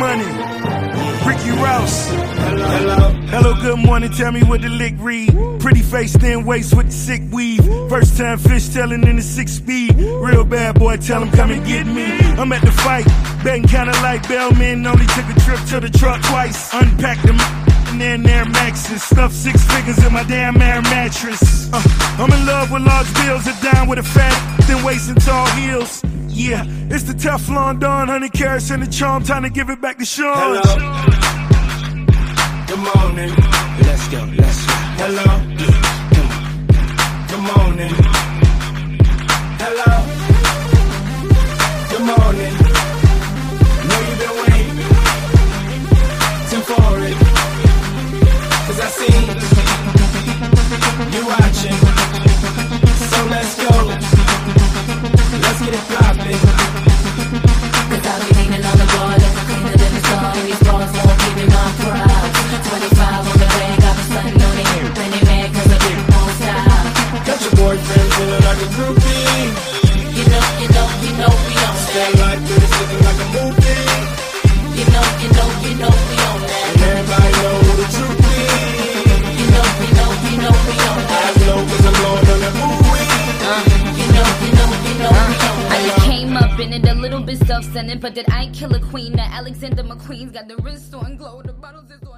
Money, Ricky Rouse. Hello, good morning, tell me what the lick read. Pretty face, thin waist with the sick weave. First time fishtailing in the 6-speed. Real bad boy, tell him come and get me. I'm at the fight, betting kinda like Bellman. Only took a trip to the truck twice. Unpacked them and then Air Maxes. Stuffed 6 figures in my damn air mattress. I'm in love with large bills, and down with a fat, thin waist and tall heels. Yeah, it's the Teflon Don, 100 carats in the charm, time to give it back to Sean. Hello. Good morning. Let's go. Hello. Good morning. Hello. Good morning. Know you've been waiting for it. 'Cause I see you watching. So let's go. Let's get it poppin'. 'Cause I'll be leaning on the bar, looking cleaner than the star. These bars won't give me my pride. 25 on the way, got the sun on it. When they mad 'cause I won't stop. Got your boyfriend feeling like a groupie. You know we on Stay that. like this, looking like a movie. You know we on that. And everybody know who the truth is. You know we on that. I know 'cause I'm blowing on that movie. You know we on I that. just came up in it a little bit self-centered, but did I kill a queen? That Alexander McQueen's got the wrist on glow, the bottles is on